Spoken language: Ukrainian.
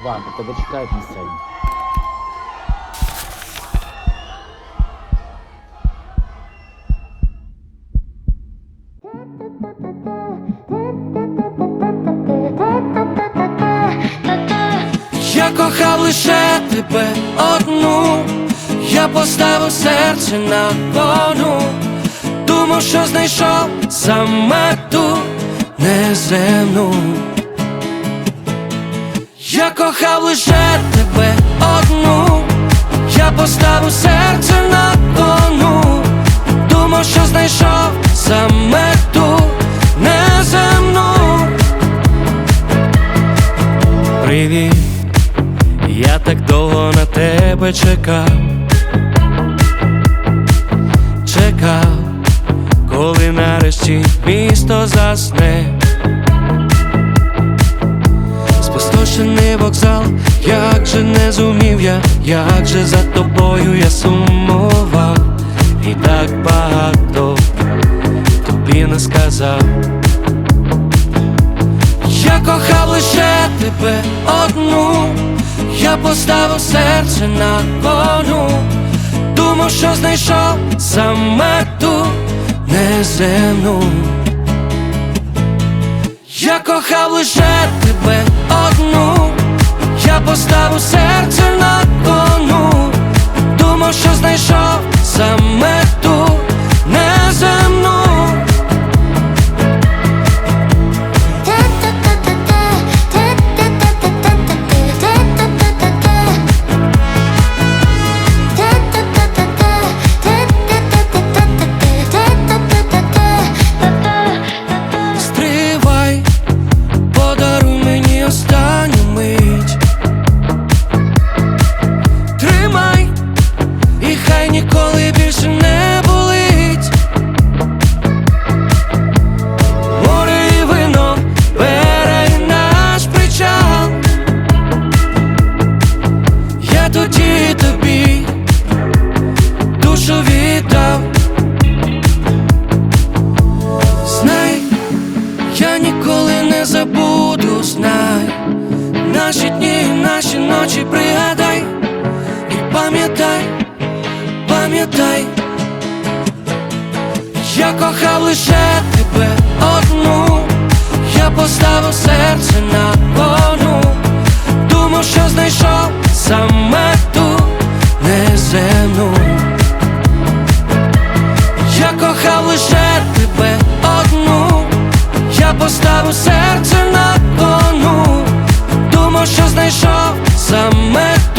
Іван, тебе чекають на сцені. Я кохав лише тебе одну, я поставив серце на кону, думав, що знайшов саме ту неземну. Я кохав лише тебе одну, я поставив серце на кону, думав, що знайшов саме ту неземну. Привіт, я так довго на тебе чекав, коли нарешті місто засне. Спустошений вокзал, як же не зумів я, як же за тобою я сумував, і так багато тобі не сказав. Я кохав лише тебе одну, я поставив серце на кону, думав, що знайшов саме ту неземну. Я кохав лише тебе одну, я поставив серце на кону, думав, що знайшов саме ту неземну. Ніколи більше не болить. Море і вино, берег наш причал. Я тоді тобі душу віддав. Знай, я ніколи не забуду, знай. Наші дні, наші ночі пригадай і пам'ятай. Пам'ятай, я кохав лише тебе одну, я поставив серце на кону, думав, що знайшов саме ту неземну. Я кохав лише тебе одну, я поставив серце на кону, думав, що знайшов саме ту.